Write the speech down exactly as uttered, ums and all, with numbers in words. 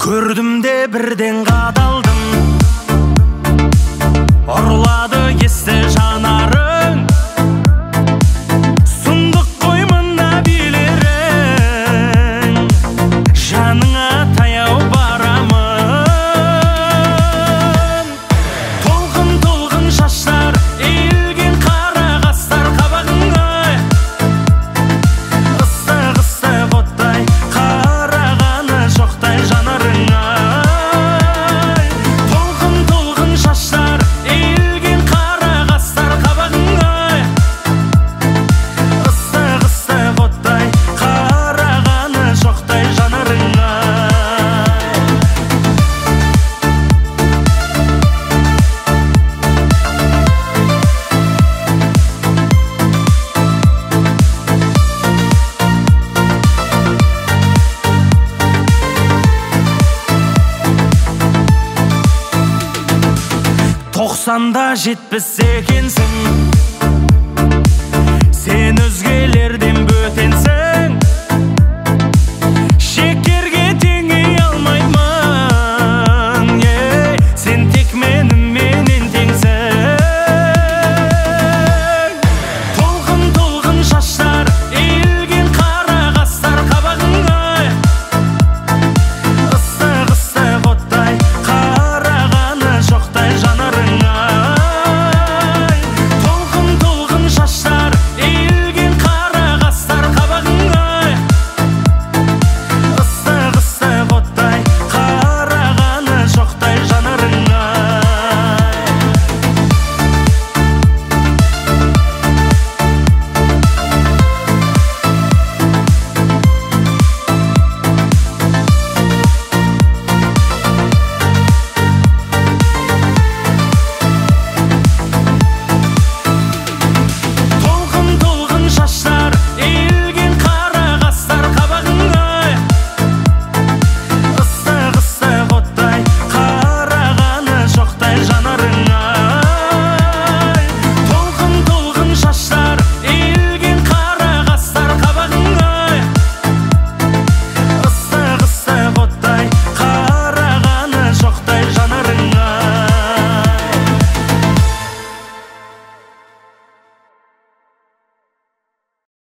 Көрдім де бірден қадалдым, ұрлады есті жанарың. Сұмдық қой мына билерің, жаныңа таяу барамын. Толқын-толқын шаштар, иілген қара қастар қабағыңа. Ыстық-ыстық оттай, қарағаны жоқтай жанарыңа. Толқын-толқын шаштар, иілген қара қастар қабағыңа. Ыстық-ыстық оттай, қарағаны жоқтай жанарыңа. Тоқсанда жетпіс екенсің,